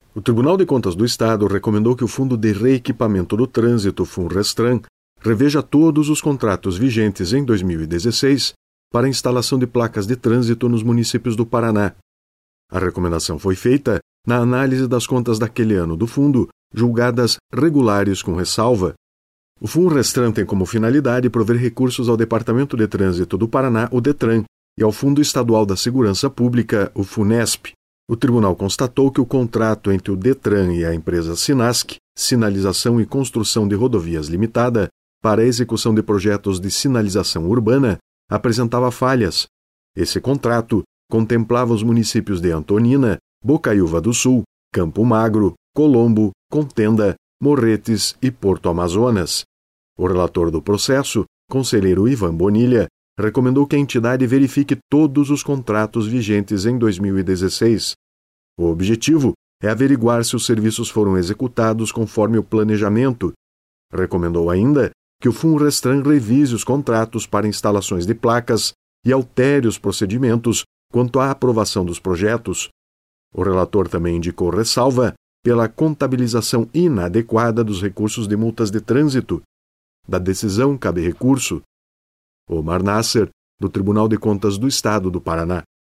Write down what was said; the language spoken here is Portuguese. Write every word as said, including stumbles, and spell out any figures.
O Tribunal de Contas do Estado recomendou que o Fundo de Reequipamento do Trânsito, FUNRESTRAN, reveja todos os contratos vigentes em dois mil e dezesseis para a instalação de placas de trânsito nos municípios do Paraná. A recomendação foi feita na análise das contas daquele ano do fundo, julgadas regulares com ressalva. O FUNRESTRAN tem como finalidade prover recursos ao Departamento de Trânsito do Paraná, o DETRAN, e ao Fundo Estadual da Segurança Pública, o FUNESP. O tribunal constatou que o contrato entre o DETRAN e a empresa Sinasc, Sinalização e Construção de Rodovias Limitada, para a execução de projetos de sinalização urbana, apresentava falhas. Esse contrato contemplava os municípios de Antonina, Bocaiúva do Sul, Campo Magro, Colombo, Contenda, Morretes e Porto Amazonas. O relator do processo, conselheiro Ivan Bonilha, recomendou que a entidade verifique todos os contratos vigentes em dois mil e dezesseis. O objetivo é averiguar se os serviços foram executados conforme o planejamento. Recomendou ainda que o FUNRESTRAN revise os contratos para instalações de placas e altere os procedimentos quanto à aprovação dos projetos. O relator também indicou ressalva pela contabilização inadequada dos recursos de multas de trânsito. Da decisão cabe recurso. Omar Nasser, do Tribunal de Contas do Estado do Paraná.